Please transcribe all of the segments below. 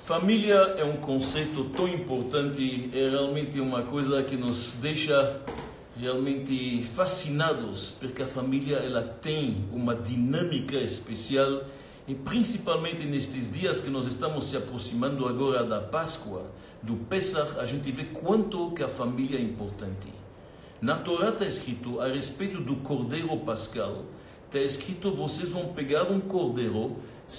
Família é um conceito tão importante, é realmente uma coisa que nos deixa realmente fascinados, porque a família ela tem uma dinâmica especial e principalmente nestes dias que nós estamos se aproximando agora da Páscoa, do Pesach, a gente vê quanto que a família é importante. Na Torá está escrito, a respeito do Cordeiro Pascal, está escrito, vocês vão pegar um cordeiro,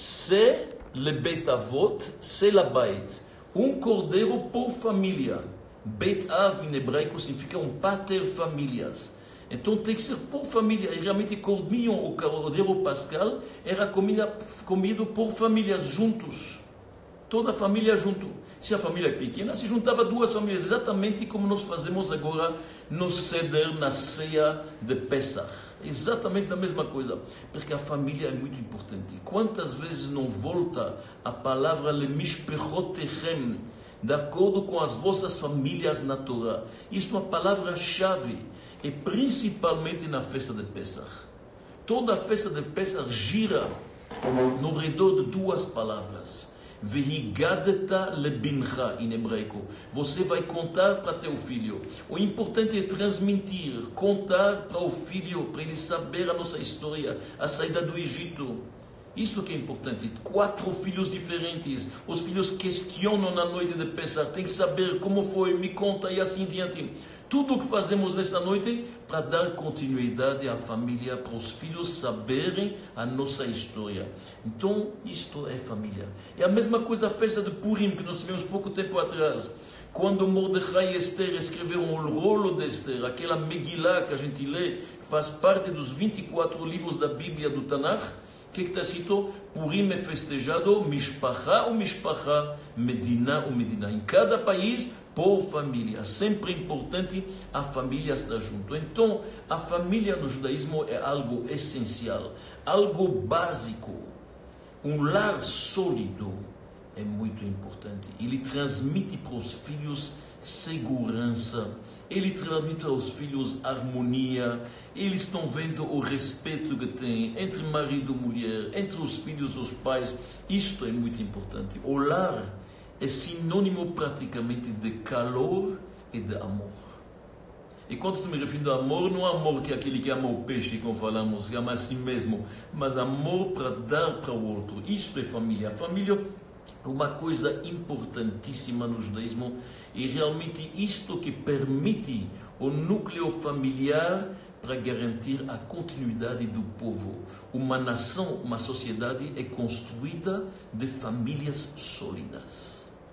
se lebet avot, se labait. Um cordeiro por família. Bet av em hebraico significa um pater familias. Então tem que ser por família. E realmente comiam o cordeiro pascal, era comido por famílias juntos. Toda a família junto. Se a família é pequena, se juntava duas famílias. Exatamente como nós fazemos agora no Seder, na ceia de Pesach. Exatamente a mesma coisa. Porque a família é muito importante. Quantas vezes não volta a palavra lemishpechotechem, de acordo com as vossas famílias na Torá. Isso é uma palavra-chave, e principalmente na festa de Pesach. Toda a festa de Pesach gira no redor de duas palavras. Vehigadeta lebincha, em hebraico. Você vai contar para teu filho. O importante é transmitir, contar para o filho, para ele saber a nossa história, a saída do Egito. Isso que é importante. 4 filhos diferentes. Os filhos questionam na noite de Pesach. Tem que saber como foi, me conta e assim diante. Tudo o que fazemos nesta noite para dar continuidade à família, para os filhos saberem a nossa história. Então, isto é família. É a mesma coisa da festa de Purim, que nós tivemos pouco tempo atrás. Quando Mordecai e Esther escreveram o rolo de Esther, aquela Megillah que a gente lê, que faz parte dos 24 livros da Bíblia do Tanakh, o que está escrito? Purim é festejado, Mishpacha ou Mishpacha, Medina ou Medina. Em cada país, por família. Sempre importante a família estar junto. Então, a família no judaísmo é algo essencial, algo básico. Um lar sólido é muito importante. Ele transmite para os filhos segurança. Ele transmite aos filhos harmonia. Eles estão vendo o respeito que tem entre marido e mulher, entre os filhos e os pais. Isto é muito importante. O lar é sinônimo praticamente de calor e de amor. E quando estou me referindo a amor, não é amor que é aquele que ama o peixe, como falamos, que ama a si mesmo, mas amor para dar para o outro. Isto é família. A família é uma coisa importantíssima no judaísmo e realmente isto que permite o núcleo familiar para garantir a continuidade do povo. Uma nação, uma sociedade é construída de famílias sólidas.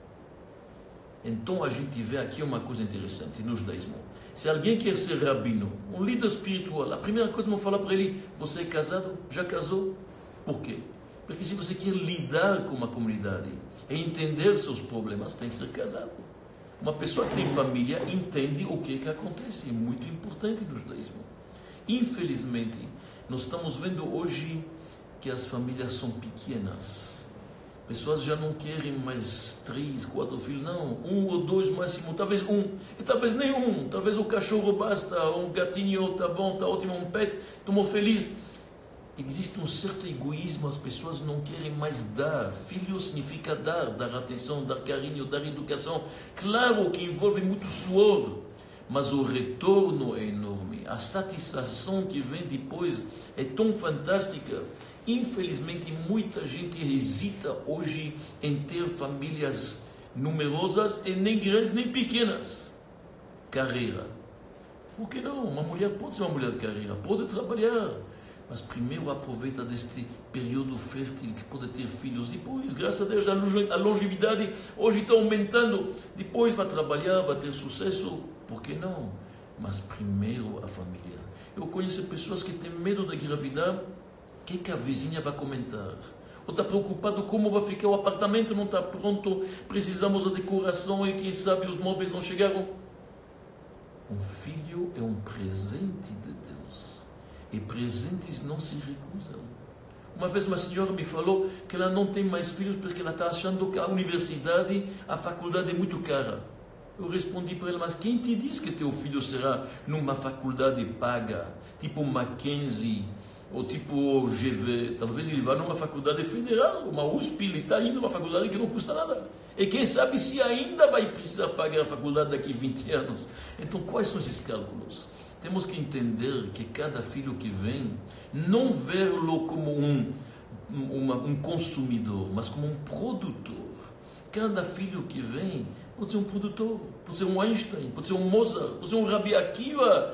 Então a gente vê aqui uma coisa interessante no judaísmo. Se alguém quer ser rabino, um líder espiritual, a primeira coisa que vão falar para ele, você é casado? Já casou? Por quê? Porque se você quer lidar com uma comunidade e entender seus problemas, tem que ser casado. Uma pessoa que tem família entende o que acontece. É muito importante no judaísmo. Infelizmente, nós estamos vendo hoje que as famílias são pequenas. Pessoas já não querem mais 3, 4 filhos, não. 1 ou 2 máximo, talvez 1. E talvez nem 1. Talvez o cachorro basta, um gatinho, tá bom, tá ótimo, um pet, estou feliz. Existe um certo egoísmo, as pessoas não querem mais dar. Filho significa dar atenção, dar carinho, dar educação. Claro que envolve muito suor, mas o retorno é enorme. A satisfação que vem depois é tão fantástica. Infelizmente, muita gente hesita hoje em ter famílias numerosas, e nem grandes nem pequenas. Carreira. Por que não? Uma mulher pode ser uma mulher de carreira, pode trabalhar. Mas primeiro aproveita deste período fértil que pode ter filhos. Depois, graças a Deus, a longevidade hoje está aumentando. Depois vai trabalhar, vai ter sucesso. Por que não? Mas primeiro a família. Eu conheço pessoas que têm medo de engravidar. O que a vizinha vai comentar? Ou está preocupado como vai ficar o apartamento, não está pronto, precisamos da decoração e quem sabe os móveis não chegaram. Um filho é um presente de Deus. E presentes não se recusam. Uma vez uma senhora me falou que ela não tem mais filhos porque ela está achando que a universidade, a faculdade é muito cara. Eu respondi para ela, mas quem te diz que teu filho será numa faculdade paga, tipo Mackenzie, ou tipo GV, talvez ele vá numa faculdade federal, uma USP, ele está indo numa faculdade que não custa nada. E quem sabe se ainda vai precisar pagar a faculdade daqui a 20 anos. Então, quais são esses cálculos? Temos que entender que cada filho que vem, não vê-lo como um consumidor, mas como um produtor. Cada filho que vem pode ser um produtor, pode ser um Einstein, pode ser um Mozart, pode ser um Rabi Akiva.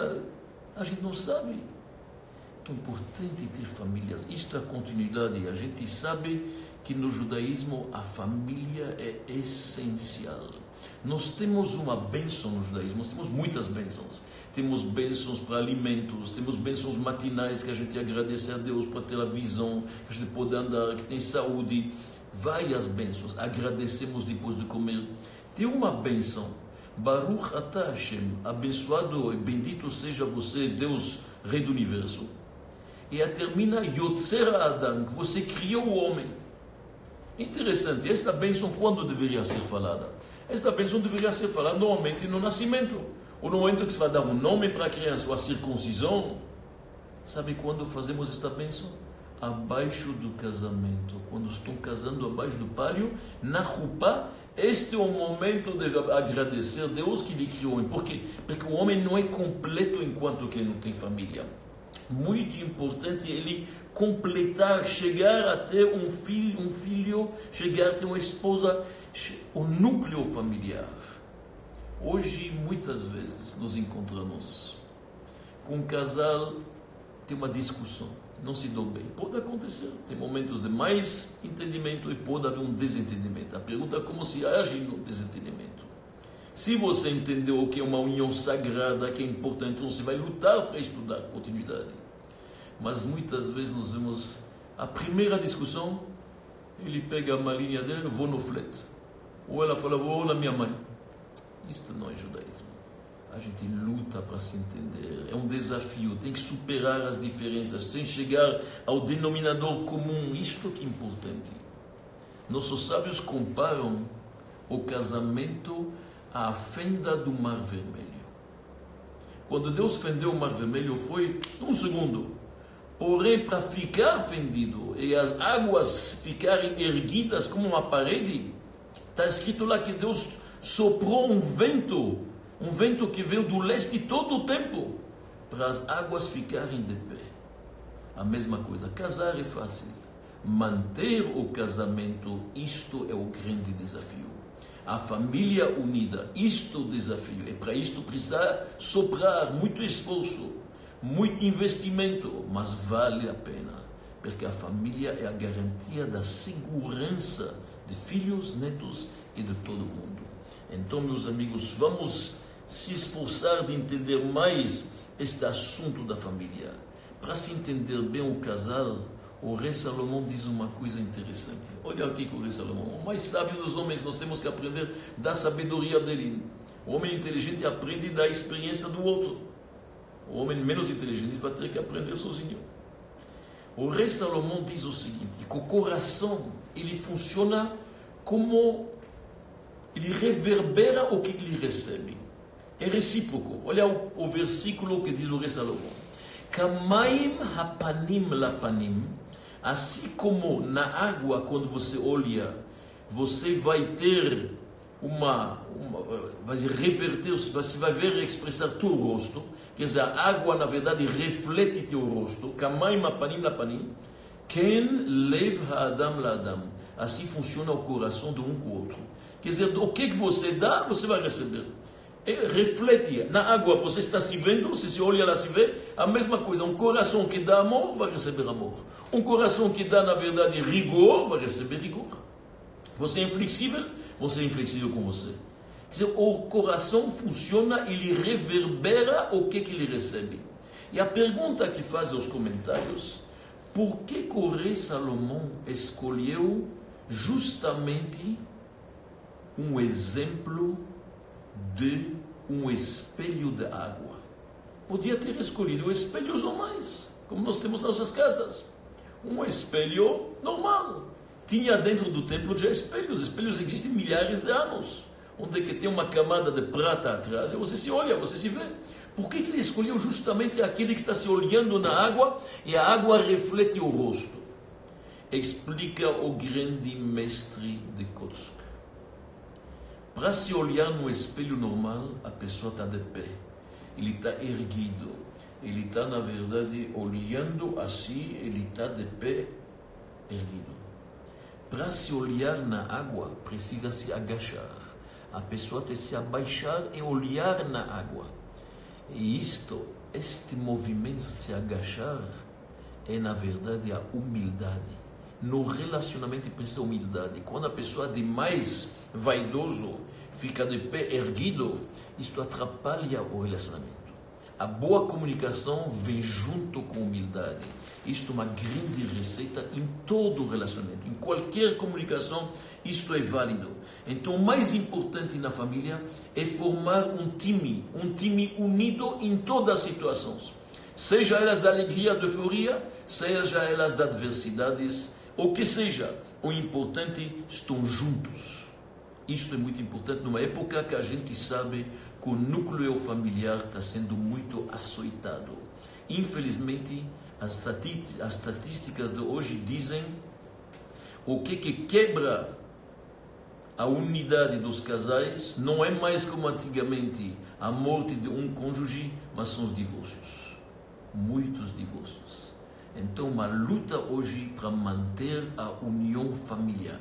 A gente não sabe. Então é importante ter famílias. Isto é a continuidade. A gente sabe que no judaísmo a família é essencial. Nós temos uma bênção no judaísmo, nós temos muitas bênçãos. Temos bênçãos para alimentos, temos bênçãos matinais que a gente agradece a Deus por ter a visão, que a gente pode andar, que tem saúde. Várias bênçãos, agradecemos depois de comer. Tem uma bênção, Baruch Atah Hashem, abençoado e bendito seja você, Deus, Rei do Universo. E a termina Yotzer Adam, que você criou o homem. Interessante, esta bênção quando deveria ser falada? Esta bênção deveria ser falada normalmente no nascimento, ou no momento que se vai dar um nome para a criança, ou a circuncisão. Sabe quando fazemos esta bênção? Abaixo do casamento, quando estão casando abaixo do pálio, na Rupá. Este é o momento de agradecer a Deus que lhe criou. Por quê? Porque o homem não é completo enquanto que ele não tem família. Muito importante ele completar, chegar a ter um filho, chegar a ter uma esposa, o núcleo familiar. Hoje, muitas vezes, nos encontramos com um casal, tem uma discussão, não se dão bem. Pode acontecer, tem momentos de mais entendimento e pode haver um desentendimento. A pergunta é como se age no desentendimento. Se você entendeu o que é uma união sagrada, que é importante, então você vai lutar para estudar continuidade. Mas muitas vezes nós vemos a primeira discussão, ele pega a malinha dele, vou no flete. Ou ela fala, vou na minha mãe. Isto não é judaísmo. A gente luta para se entender. É um desafio. Tem que superar as diferenças. Tem que chegar ao denominador comum. Isto que é importante. Nossos sábios comparam o casamento à fenda do Mar Vermelho. Quando Deus fendeu o Mar Vermelho foi um segundo. Porém, para ficar fendido e as águas ficarem erguidas como uma parede, está escrito lá que Deus soprou um vento que veio do leste todo o tempo, para as águas ficarem de pé. A mesma coisa, casar é fácil. Manter o casamento, isto é o grande desafio. A família unida, isto é o desafio. E para isto precisa soprar muito esforço, muito investimento, mas vale a pena. Porque a família é a garantia da segurança de filhos, netos e de todo mundo. Então, meus amigos, vamos se esforçar de entender mais este assunto da família. Para se entender bem o casal, o rei Salomão diz uma coisa interessante. Olha aqui com o rei Salomão. O mais sábio dos homens, nós temos que aprender da sabedoria dele. O homem inteligente aprende da experiência do outro. O homem menos inteligente vai ter que aprender sozinho. O rei Salomão diz o seguinte, que o coração, ele funciona como ele reverbera o que ele recebe. É recíproco. Olha o versículo que diz o rei Salomão. Kamaim hapanim lapanim. Assim como na água, quando você olha, você vai ter vai reverter, você vai ver e expressar teu rosto. Quer dizer, a água, na verdade, reflete teu rosto. Kamaim hapanim lapanim. Ken lev ha'adam la'adam. Assim funciona o coração de um com o outro. Quer dizer, o que você dá, você vai receber. Reflete. Na água você está se vendo, você se olha lá, se vê. A mesma coisa, um coração que dá amor, vai receber amor. Um coração que dá, na verdade, rigor, vai receber rigor. Você é inflexível, você é inflexível com você. Quer dizer, o coração funciona, ele reverbera o que ele recebe. E a pergunta que faz aos comentários, por que o rei Salomão escolheu justamente um exemplo de um espelho de água? Podia ter escolhido espelhos normais, como nós temos nas nossas casas. Um espelho normal. Tinha dentro do templo já espelhos. Espelhos existem milhares de anos. Onde que tem uma camada de prata atrás, e você se olha, você se vê. Por que ele escolheu justamente aquele que está se olhando na água e a água reflete o rosto? Explica o grande mestre de Kotsk. Para se olhar no espelho normal, a pessoa está de pé. Ele está erguido. Ele está, na verdade, olhando assim, ele está de pé, erguido. Para se olhar na água, precisa se agachar. A pessoa tem que se abaixar e olhar na água. E este movimento de se agachar, é, na verdade, a humildade. No relacionamento precisa humildade. Quando a pessoa é demais vaidoso, fica de pé erguido, isto atrapalha o relacionamento. A boa comunicação vem junto com humildade. Isto é uma grande receita em todo o relacionamento. Em qualquer comunicação, isto é válido. Então, o mais importante na família é formar um time unido em todas as situações. Seja elas da alegria, da euforia, seja elas das adversidades, ou que seja, o importante estão juntos. Isto é muito importante numa época que a gente sabe que o núcleo familiar está sendo muito açoitado. Infelizmente, as estatísticas de hoje dizem o que quebra a unidade dos casais não é mais como antigamente a morte de um cônjuge, mas são os divórcios. Muitos divórcios. Então, uma luta hoje para manter a união familiar.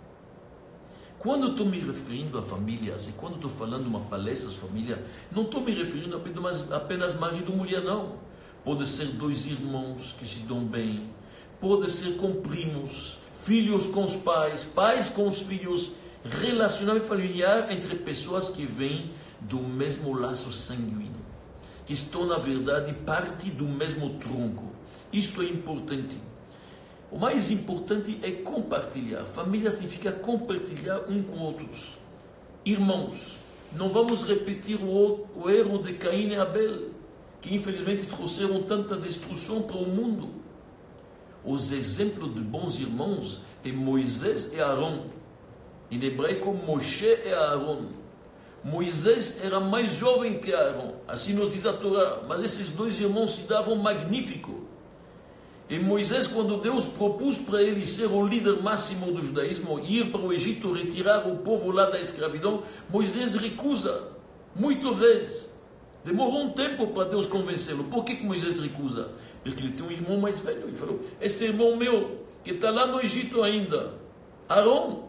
Quando estou me referindo a famílias, e quando estou falando uma palestra sobre família, não estou me referindo apenas marido e mulher, não. Pode ser dois irmãos que se dão bem, pode ser com primos, filhos com os pais, pais com os filhos, relacionamento familiar entre pessoas que vêm do mesmo laço sanguíneo, que estão, na verdade, parte do mesmo tronco. Isto é importante. O mais importante é compartilhar. Família significa compartilhar um com outros. Irmãos, não vamos repetir o erro de Caim e Abel, que infelizmente trouxeram tanta destruição para o mundo. Os exemplos de bons irmãos é Moisés e Arão. Em hebraico, Moshe e Arão. Moisés era mais jovem que Arão, assim nos diz a Torá, mas esses dois irmãos se davam magnífico. E Moisés, quando Deus propôs para ele ser o líder máximo do judaísmo, ir para o Egito, retirar o povo lá da escravidão, Moisés recusa, muitas vezes. Demorou um tempo para Deus convencê-lo. Por que Moisés recusa? Porque ele tem um irmão mais velho. Ele falou, esse irmão meu, que está lá no Egito ainda, Arão.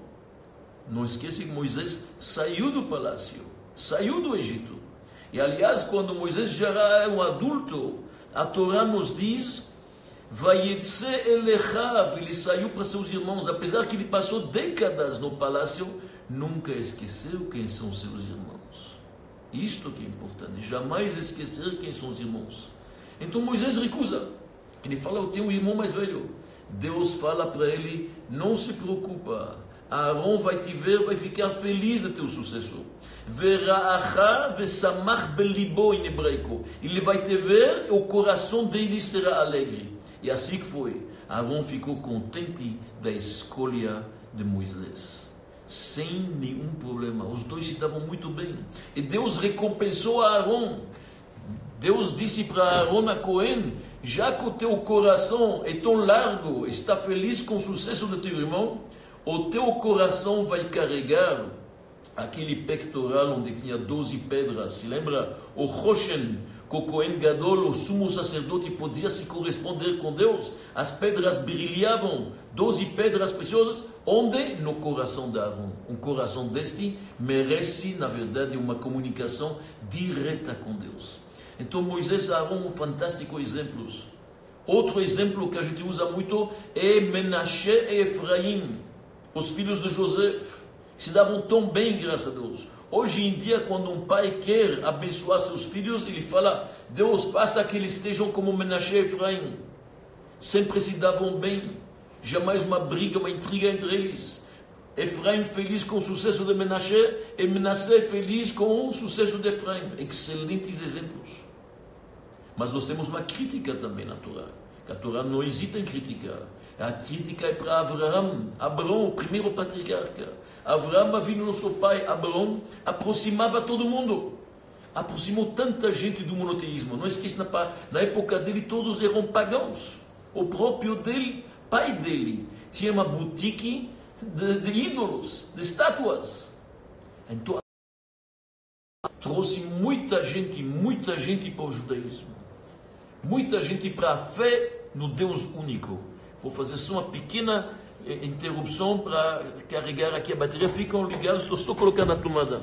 Não esqueça que Moisés saiu do palácio, saiu do Egito. E aliás, quando Moisés já era um adulto, a Torá nos diz, Vayetze elechav, ele saiu para seus irmãos, apesar que ele passou décadas no palácio, nunca esqueceu quem são seus irmãos. Isto que é importante, jamais esquecer quem são os irmãos. Então Moisés recusa, ele fala, eu tenho um irmão mais velho. Deus fala para ele, não se preocupa, Arão vai te ver, vai ficar feliz de teu sucessor. Vera'acha vesamach belibo em hebraico, ele vai te ver e o coração dele será alegre. E assim que foi. Arão ficou contente da escolha de Moisés. Sem nenhum problema. Os dois se davam muito bem. E Deus recompensou a Arão. Deus disse para Arão a Cohen, já que o teu coração é tão largo, está feliz com o sucesso do teu irmão, o teu coração vai carregar aquele pectoral onde tinha 12 pedras. Se lembra? O Roshen, que o Cohen Gadol, o sumo sacerdote, podia se corresponder com Deus. As pedras brilhavam, 12 pedras preciosas, onde? No coração de Arão. Um coração deste merece, na verdade, uma comunicação direta com Deus. Então Moisés e Arão, um fantástico exemplos. Outro exemplo que a gente usa muito é Menashe e Efraim, os filhos de José, se davam tão bem, graças a Deus. Hoje em dia, quando um pai quer abençoar seus filhos, ele fala, Deus, faça que eles estejam como Menashe e Efraim. Sempre se davam bem, jamais uma briga, uma intriga entre eles. Efraim feliz com o sucesso de Menashe e Menashe feliz com o sucesso de Efraim. Excelentes exemplos. Mas nós temos uma crítica também na Torá. A Torá não hesita em criticar. A crítica é para Abraão, o primeiro patriarca. Abraão, vindo nosso pai, Abraão, aproximava todo mundo. aproximou tanta gente do monoteísmo. Não esqueça, na época dele todos eram pagãos. O próprio dele, pai dele, tinha uma boutique de ídolos, de estátuas. Então trouxe muita gente para o judaísmo. Muita gente para a fé no Deus único. Vou fazer só uma pequena interrupção para carregar aqui a bateria. Ficam ligados, estou colocando a tomada.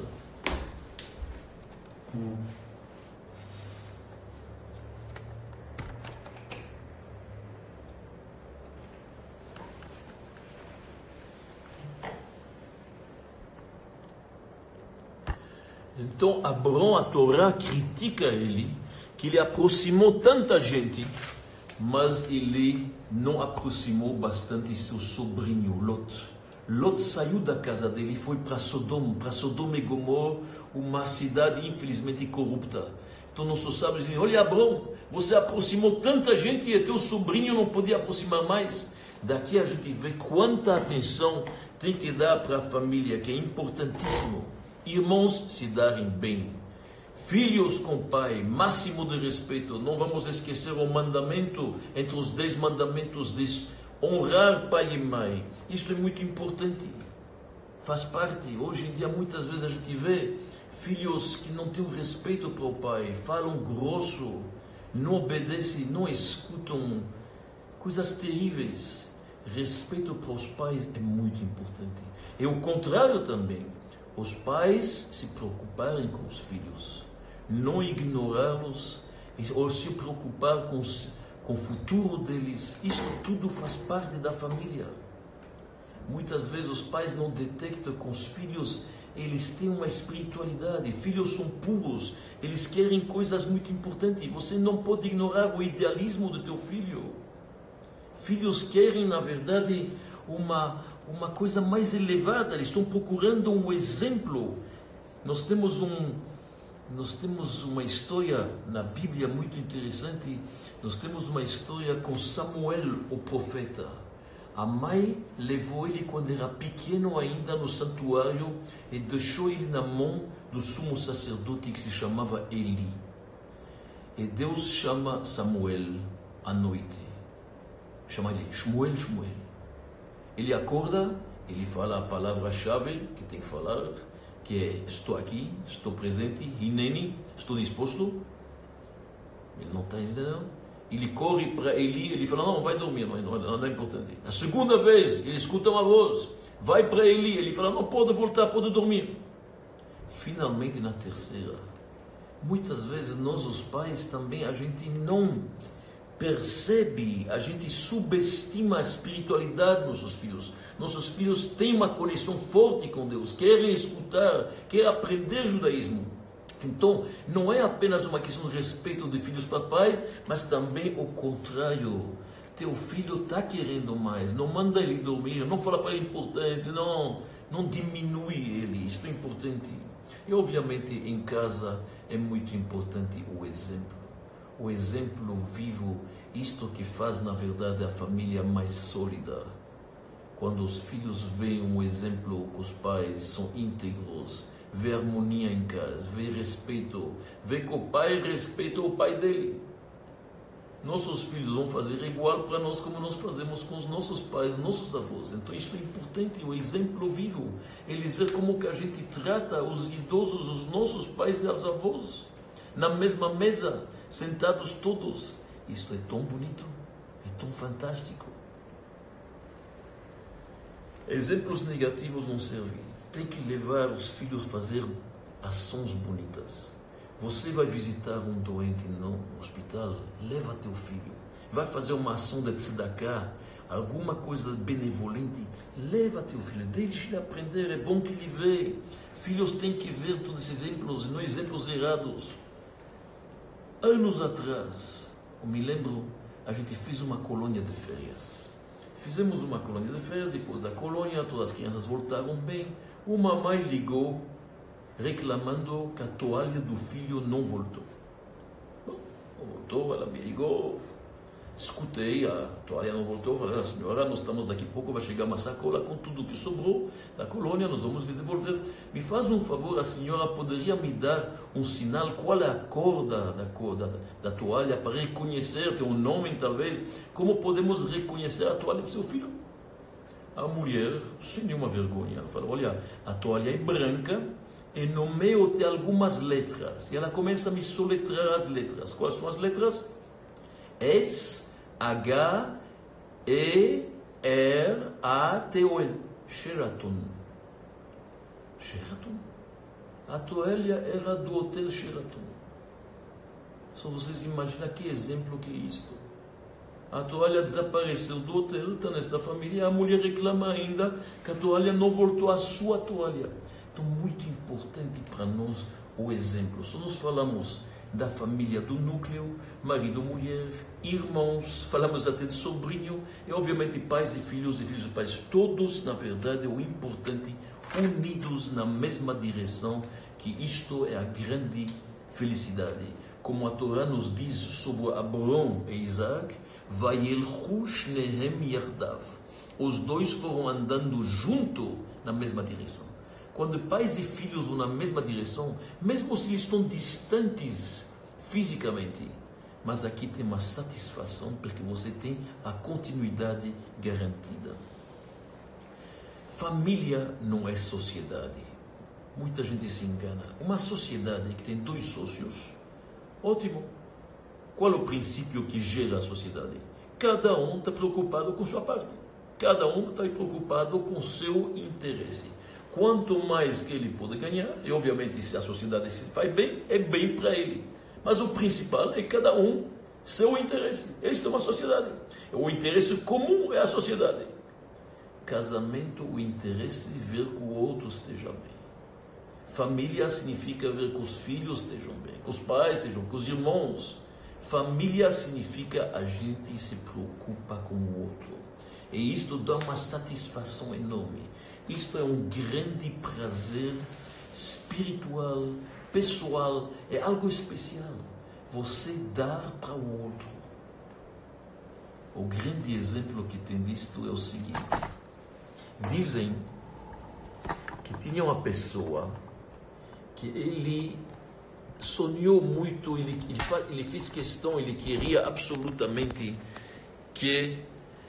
Então, Abrão, a Torá critica ele, que ele aproximou tanta gente, mas ele não aproximou bastante seu sobrinho, Lot. Lot saiu da casa dele e foi para Sodoma e Gomorra, uma cidade infelizmente corrupta. Então nossos sábios dizem, olha Abrão, você aproximou tanta gente e teu sobrinho não podia aproximar mais. Daqui a gente vê quanta atenção tem que dar para a família, que é importantíssimo. Irmãos se darem bem. Filhos com pai, máximo de respeito. Não vamos esquecer o mandamento, entre os 10 mandamentos, diz honrar pai e mãe. Isso é muito importante. Faz parte. Hoje em dia, muitas vezes a gente vê filhos que não têm respeito para o pai, falam grosso, não obedecem, não escutam, coisas terríveis. Respeito para os pais é muito importante. E o contrário também. Os pais se preocuparem com os filhos, não ignorá-los, ou se preocupar com o futuro deles. Isso tudo faz parte da família. Muitas vezes os pais não detectam com os filhos, eles têm uma espiritualidade, filhos são puros, eles querem coisas muito importantes. Você não pode ignorar o idealismo do teu filho. Filhos querem, na verdade, uma coisa mais elevada, eles estão procurando um exemplo. Nós temos uma história na Bíblia muito interessante. Nós temos uma história com Samuel, o profeta. A mãe levou ele quando era pequeno ainda no santuário e deixou ele na mão do sumo sacerdote que se chamava Eli. E Deus chama Samuel à noite. Chama ele Shmuel. Ele acorda, ele fala a palavra-chave que tem que falar, que é estou aqui, estou presente, hineni, estou disposto. Ele não está entendendo. Ele corre para Eli, ele fala, não, vai dormir, não é importante. A segunda vez, ele escuta uma voz, vai para Eli, ele fala, não, pode voltar, pode dormir. Finalmente, na terceira, muitas vezes nós os pais também, a gente não percebe, a gente subestima a espiritualidade dos nossos filhos. Nossos filhos têm uma conexão forte com Deus, querem escutar, querem aprender judaísmo. Então, não é apenas uma questão de respeito de filhos para pais, mas também o contrário. Teu filho está querendo mais, não manda ele dormir, não fala para ele importante, não diminui ele, isso é importante. E obviamente em casa é muito importante o exemplo. O exemplo vivo, isto que faz na verdade a família mais sólida. Quando os filhos veem um exemplo que os pais são íntegros, vê harmonia em casa, vê respeito, vê que o pai respeita o pai dele. Nossos filhos vão fazer igual para nós como nós fazemos com os nossos pais, nossos avós. Então isso é importante, o exemplo vivo. Eles veem como que a gente trata os idosos, os nossos pais e os avós, na mesma mesa, sentados todos. Isto é tão bonito, é tão fantástico. Exemplos negativos não servem. Tem que levar os filhos a fazer ações bonitas. Você vai visitar um doente no hospital, leva teu filho. Vai fazer uma ação de tzedakah, alguma coisa benevolente, leva teu filho, deixe ele aprender, é bom que ele vê. Filhos têm que ver todos esses exemplos, e não exemplos errados. Anos atrás, eu me lembro, a gente fez uma colônia de férias. Fizemos uma colônia de férias, depois da colônia, todas as crianças voltaram bem. Uma mãe ligou, reclamando que a toalha do filho não voltou. Não voltou, ela me ligou. Escutei, a toalha não voltou, falei, senhora, nós estamos daqui a pouco, vai chegar uma sacola com tudo que sobrou da colônia, nós vamos lhe devolver. Me faz um favor, a senhora poderia me dar um sinal, qual é a cor da toalha, para reconhecer, tem um nome talvez, como podemos reconhecer a toalha de seu filho? A mulher, sem nenhuma vergonha, falou, olha, a toalha é branca, e no meio tem algumas letras, e ela começa a me soletrar as letras. Quais são as letras? S-H-E-R-A-T-O-N. Sheraton. Sheraton? A toalha era do Hotel Sheraton. Só vocês imaginam que exemplo que é isto. A toalha desapareceu do hotel, está nesta família, a mulher reclama ainda que a toalha não voltou à sua toalha. Então, muito importante para nós o exemplo. Se nós falamos da família do núcleo, marido, mulher, irmãos, falamos até de sobrinho, e obviamente pais e filhos e pais, todos, na verdade, o importante, unidos na mesma direção, que isto é a grande felicidade. Como a Torá nos diz sobre Abraão e Isaac, Vayelchu shnehem yardav. Os dois foram andando junto na mesma direção. Quando pais e filhos vão na mesma direção, mesmo se eles estão distantes fisicamente, mas aqui tem uma satisfação porque você tem a continuidade garantida. Família não é sociedade. Muita gente se engana. Uma sociedade que tem dois sócios, ótimo. Qual é o princípio que gera a sociedade? Cada um está preocupado com sua parte. Cada um está preocupado com seu interesse. Quanto mais que ele pode ganhar, e obviamente se a sociedade se faz bem, é bem para ele. Mas o principal é cada um seu interesse. Esta é uma sociedade. O interesse comum é a sociedade. Casamento, o interesse de ver que o outro esteja bem. Família significa ver que os filhos estejam bem, que os pais estejam, que os irmãos. Família significa a gente se preocupa com o outro. E isto dá uma satisfação enorme. Isto é um grande prazer espiritual, pessoal, é algo especial. Você dar para o outro. O grande exemplo que tem disto é o seguinte. Dizem que tinha uma pessoa que ele sonhou muito, ele fez questão, ele queria absolutamente que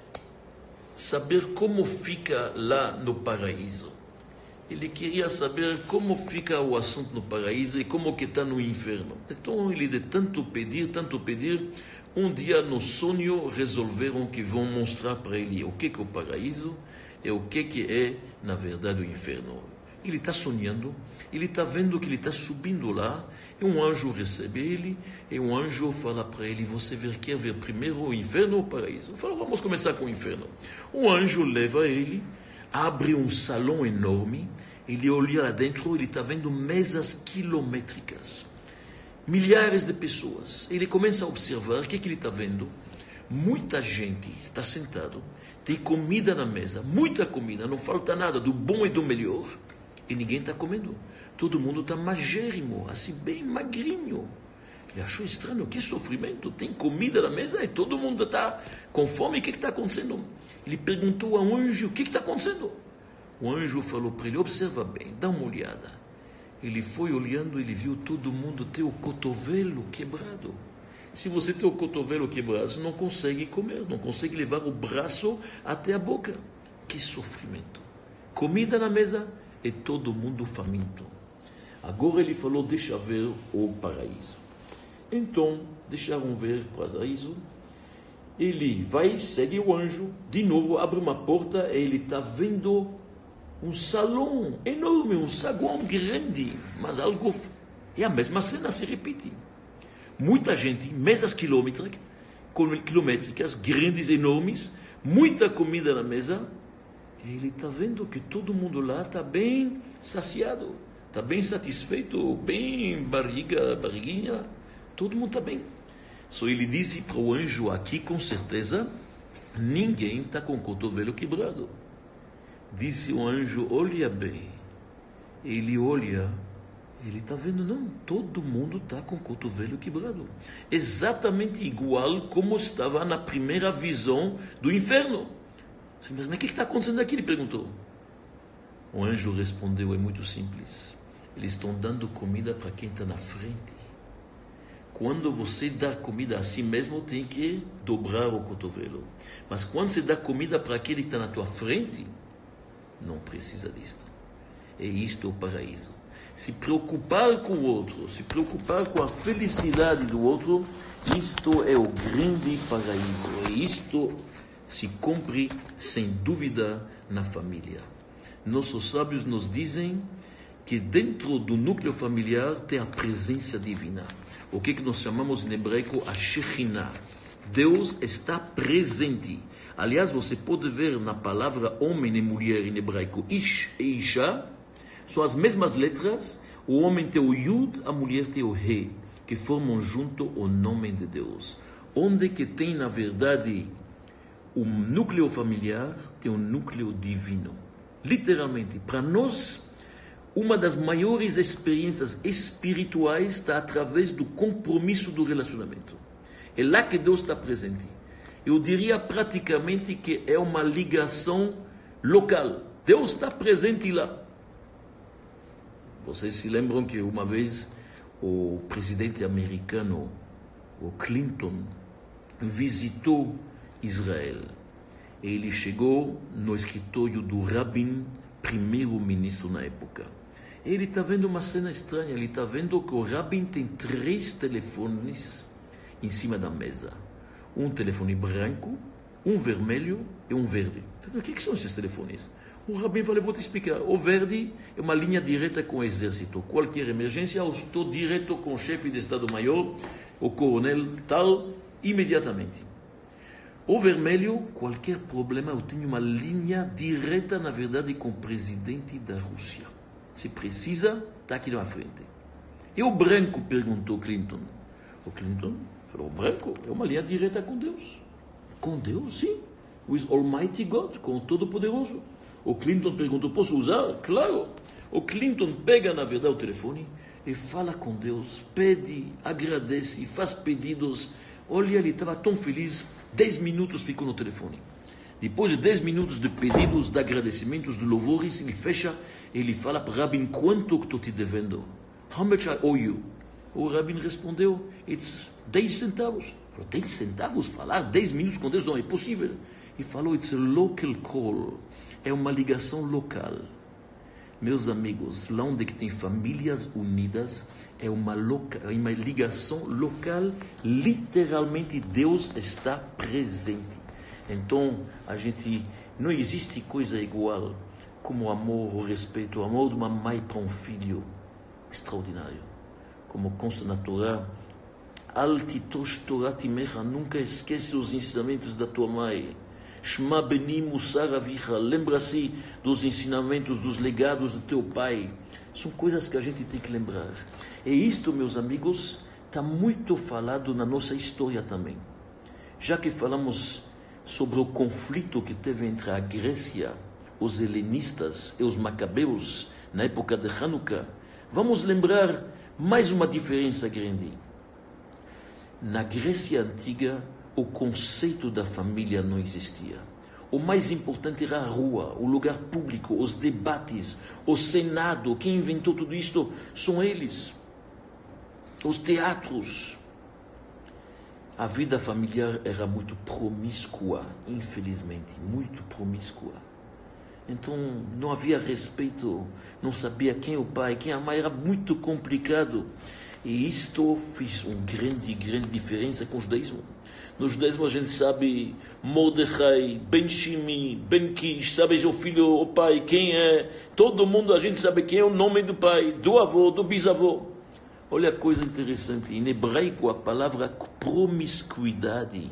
saber como fica lá no paraíso. Ele queria saber como fica o assunto no paraíso e como que está no inferno. Então ele de tanto pedir, um dia no sonho resolveram que vão mostrar para ele o que é o paraíso e o que é na verdade o inferno. Ele está sonhando, ele está vendo que ele está subindo lá, e um anjo recebe ele, e um anjo fala para ele, você quer ver primeiro o inferno ou o paraíso? Ele fala, vamos começar com o inferno. O anjo leva ele, abre um salão enorme, ele olha lá dentro, ele está vendo mesas quilométricas, milhares de pessoas. Ele começa a observar, o que ele está vendo? Muita gente está sentado, tem comida na mesa, muita comida, não falta nada, do bom e do melhor, e ninguém está comendo. Todo mundo está magérrimo, assim bem magrinho. Ele achou estranho, que sofrimento, tem comida na mesa e todo mundo está com fome, o que está acontecendo? Ele perguntou ao anjo, o que está acontecendo? O anjo falou para ele, observa bem, dá uma olhada. Ele foi olhando, ele viu todo mundo ter o cotovelo quebrado. Se você tem o cotovelo quebrado, você não consegue comer, não consegue levar o braço até a boca. Que sofrimento. Comida na mesa e todo mundo faminto. Agora ele falou, deixa ver o paraíso. Então, deixaram ver o paraíso. Ele vai, segue o anjo, de novo abre uma porta e ele está vendo um salão enorme, um saguão grande, mas algo... E a mesma cena se repete. Muita gente, mesas quilométricas, grandes, enormes, muita comida na mesa, e ele está vendo que todo mundo lá está bem saciado, está bem satisfeito, bem barriguinha, todo mundo está bem. Só ele disse para o anjo aqui, com certeza, ninguém está com o cotovelo quebrado. Disse o anjo, olha bem. Ele olha Ele está vendo, não, todo mundo está com o cotovelo quebrado. Exatamente igual como estava na primeira visão do inferno. Mas o que está acontecendo aqui? Ele perguntou. O anjo respondeu, é muito simples. Eles estão dando comida para quem está na frente. Quando você dá comida a si mesmo, tem que dobrar o cotovelo. Mas quando você dá comida para aquele que está na tua frente, não precisa disto. É isto o paraíso. Se preocupar com o outro, se preocupar com a felicidade do outro, isto é o grande paraíso. E isto se cumpre, sem dúvida, na família. Nossos sábios nos dizem que dentro do núcleo familiar tem a presença divina. O que nós chamamos em hebraico a Shekhinah. Deus está presente. Aliás, você pode ver na palavra homem e mulher em hebraico, Ish e Isha, são as mesmas letras, o homem tem o Yud, a mulher tem o He, que formam junto o nome de Deus. Onde que tem, na verdade, o núcleo familiar, tem um núcleo divino. Literalmente, para nós, uma das maiores experiências espirituais está através do compromisso do relacionamento. É lá que Deus está presente. Eu diria praticamente que é uma ligação local. Deus está presente lá. Vocês se lembram que uma vez o presidente americano, o Clinton, visitou Israel. Ele chegou no escritório do Rabin, primeiro-ministro na época. Ele está vendo uma cena estranha. Ele está vendo que o Rabin tem 3 telefones em cima da mesa. Um telefone branco, um vermelho e um verde. O que são esses telefones? O Rabin falou, vou te explicar. O verde é uma linha direta com o exército. Qualquer emergência, eu estou direto com o chefe de Estado-Maior, o coronel tal, imediatamente. O vermelho, qualquer problema, eu tenho uma linha direta, na verdade, com o presidente da Rússia. Se precisa, está aqui na frente. E o branco, perguntou Clinton. O Clinton falou, o branco é uma linha direta com Deus. Com Deus, sim. With Almighty God, com o Todo-Poderoso. O Clinton perguntou, posso usar? Claro. O Clinton pega, na verdade, o telefone e fala com Deus, pede, agradece, faz pedidos. Olha, ele estava tão feliz, 10 minutos ficou no telefone. Depois de 10 minutos de pedidos, de agradecimentos, de louvores, ele fecha, ele fala para o Rabin, quanto que estou te devendo? How much I owe you? O Rabin respondeu, it's 10 centavos. Falou, 10 centavos? Falar 10 minutos com Deus não é possível. E falou, it's a local call. É uma ligação local. Meus amigos, lá onde que tem famílias unidas, é uma ligação local. Literalmente, Deus está presente. Então, não existe coisa igual como o amor, o respeito, o amor de uma mãe para um filho. Extraordinário. Como consta na Torá, Al titosh Torat imecha, nunca esquece os ensinamentos da tua mãe. Shma beni musar avicha, lembra-se dos ensinamentos, dos legados do teu pai. São coisas que a gente tem que lembrar. E isto, meus amigos, está muito falado na nossa história também. Já que falamos sobre o conflito que teve entre a Grécia, os helenistas e os macabeus na época de Hanukkah, vamos lembrar mais uma diferença grande. Na Grécia Antiga, o conceito da família não existia. O mais importante era a rua, o lugar público, os debates, o Senado. Quem inventou tudo isto são eles. Os teatros. A vida familiar era muito promíscua, infelizmente, muito promíscua. Então, não havia respeito, não sabia quem é o pai, quem é a mãe, era muito complicado. E isto fez uma grande diferença com o judaísmo. No judaísmo a gente sabe Mordecai, Ben Shimi, Ben Kish, sabe o filho, o pai, quem é. Todo mundo a gente sabe quem é o nome do pai, do avô, do bisavô. Olha a coisa interessante, em hebraico a palavra promiscuidade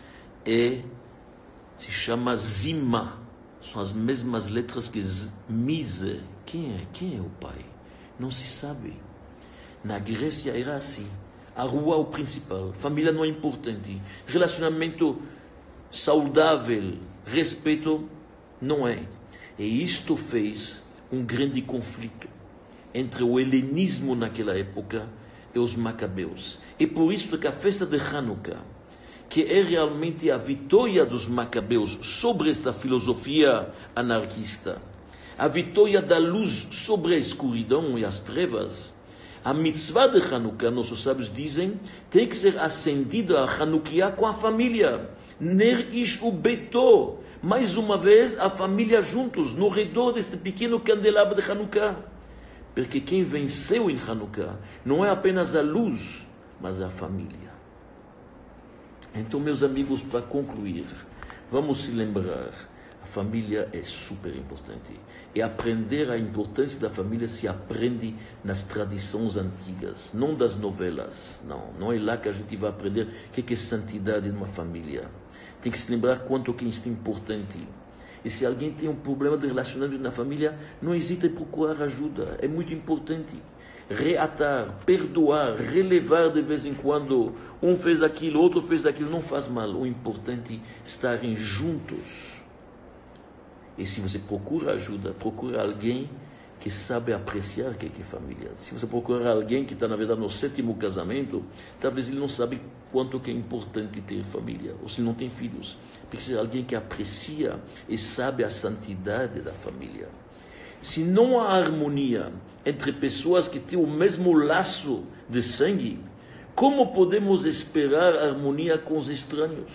se chama zima. São as mesmas letras que mise. Quem é o pai? Não se sabe. Na Grécia era assim. A rua é o principal. Família não é importante. Relacionamento saudável, respeito, não é. E isto fez um grande conflito. entre o helenismo naquela época e os macabeus. E por isso que a festa de Hanukkah, que é realmente a vitória dos macabeus sobre esta filosofia anarquista, a vitória da luz sobre a escuridão e as trevas, a mitzvah de Hanukkah, nossos sábios dizem, tem que ser acendida a Hanukkah com a família. Ner ish ubeto. Mais uma vez, a família juntos, no redor deste pequeno candelabro de Hanukkah. Porque quem venceu em Hanukkah não é apenas a luz, mas a família. Então, meus amigos, para concluir, vamos se lembrar, a família é super importante. E aprender a importância da família se aprende nas tradições antigas, não das novelas. Não é lá que a gente vai aprender o que é santidade numa família. Tem que se lembrar quanto que isso é importante. E se alguém tem um problema de relacionamento na família, não hesite em procurar ajuda. É muito importante. Reatar, perdoar, relevar de vez em quando. Um fez aquilo, outro fez aquilo, não faz mal. O importante é estarem juntos. E se você procura ajuda, procura alguém que sabe apreciar o que é família. Se você procurar alguém que está, na verdade, no 7º casamento, talvez ele não sabe quanto que é importante ter família, ou se não tem filhos. Porque ser alguém que aprecia e sabe a santidade da família. Se não há harmonia entre pessoas que têm o mesmo laço de sangue, como podemos esperar harmonia com os estranhos?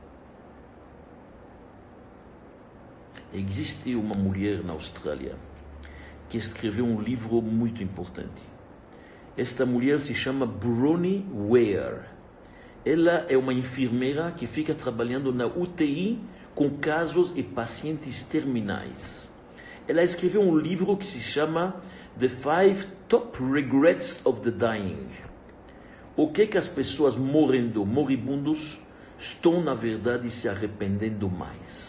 Existe uma mulher na Austrália que escreveu um livro muito importante. Esta mulher se chama Bronnie Ware. Ela é uma enfermeira que fica trabalhando na UTI com casos e pacientes terminais. Ela escreveu um livro que se chama The 5 Top Regrets of the Dying. O que as pessoas moribundos, estão, na verdade, se arrependendo mais.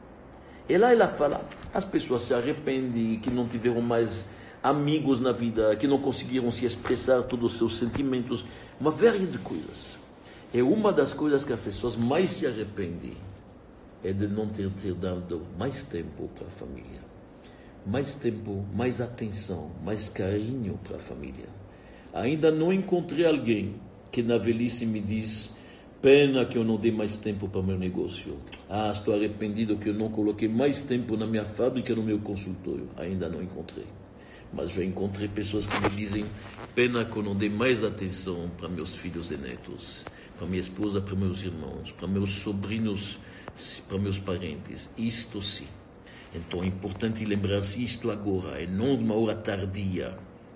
E lá ela fala, as pessoas se arrependem, que não tiveram mais amigos na vida, que não conseguiram se expressar todos os seus sentimentos, uma série de coisas. E uma das coisas que as pessoas mais se arrependem é de não ter dado mais tempo para a família. Mais tempo, mais atenção, mais carinho para a família. Ainda não encontrei alguém que na velhice me diz: pena que eu não dei mais tempo para o meu negócio. Estou arrependido que eu não coloquei mais tempo na minha fábrica, no meu consultório. Ainda não encontrei. Mas já encontrei pessoas que me dizem: pena que eu não dei mais atenção para meus filhos e netos, para minha esposa, para meus irmãos, para meus sobrinhos, para meus parentes. Isto sim. Então é importante lembrar-se isto agora, e não de uma hora tardia.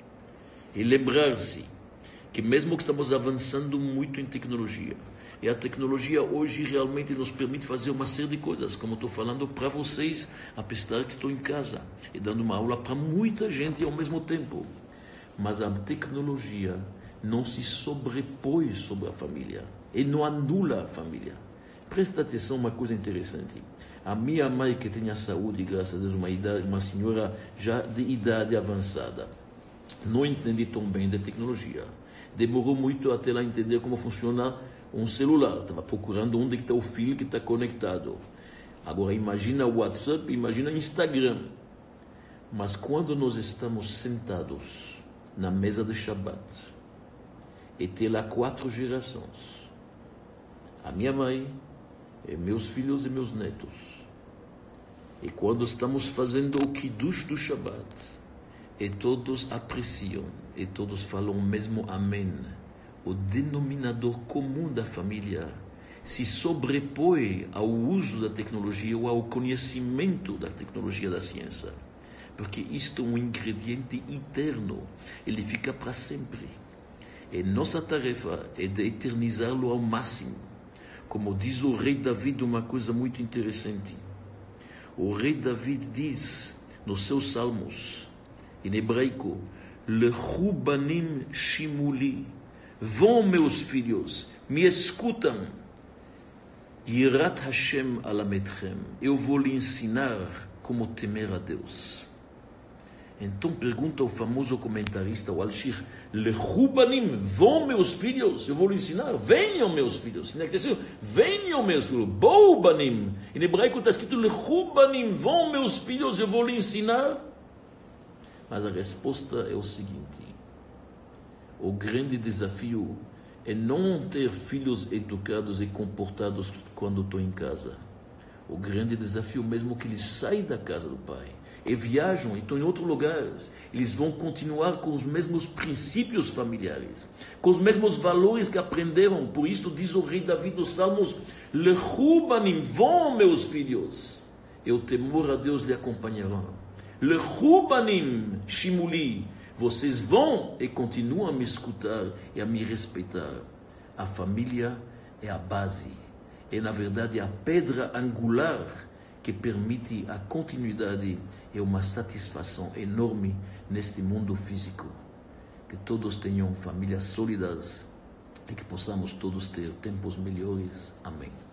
E lembrar-se que mesmo que estamos avançando muito em tecnologia, e a tecnologia hoje realmente nos permite fazer uma série de coisas, como estou falando para vocês, apesar que estou em casa e dando uma aula para muita gente ao mesmo tempo. Mas a tecnologia não se sobrepõe sobre a família e não anula a família. Presta atenção, uma coisa interessante. A minha mãe, que tem a saúde, graças a Deus, uma senhora já de idade avançada, não entende tão bem de tecnologia. Demorou muito até ela entender como funciona um celular. Estava procurando onde está o fio que está conectado. Agora imagina o WhatsApp, imagina o Instagram. Mas quando nós estamos sentados na mesa de Shabbat e tem lá 4 gerações, a minha mãe, e meus filhos e meus netos, e quando estamos fazendo o Kiddush do Shabbat, e todos apreciam, e todos falam mesmo amém, o denominador comum da família se sobrepõe ao uso da tecnologia ou ao conhecimento da tecnologia da ciência. Porque isto é um ingrediente eterno, ele fica para sempre. E nossa tarefa é de eternizá-lo ao máximo. Como diz o rei David, uma coisa muito interessante. O rei David diz nos seus salmos, em hebraico, Lechu banim shimuli, vão meus filhos, me escutam, Yirat Hashem alametchem, eu vou lhe ensinar como temer a Deus. Então pergunta o famoso comentarista, o Al-Shir, Lechu banim, vão meus filhos, eu vou lhe ensinar, venham meus filhos. Venham meus filhos, bou banim. Em hebraico está escrito Lechu banim, vão meus filhos, eu vou lhe ensinar. Mas a resposta é o seguinte: o grande desafio é não ter filhos educados e comportados quando estou em casa. O grande desafio mesmo que eles saem da casa do pai e viajam e estão em outros lugares, eles vão continuar com os mesmos princípios familiares, com os mesmos valores que aprenderam. Por isso diz o rei Davi dos Salmos: Lechu banim, vão meus filhos, e o temor a Deus lhe acompanhará. Lechu banim shimuli, vocês vão e continuam a me escutar e a me respeitar. A família é a base, é na verdade a pedra angular que permite a continuidade e uma satisfação enorme neste mundo físico. Que todos tenham famílias sólidas e que possamos todos ter tempos melhores. Amém.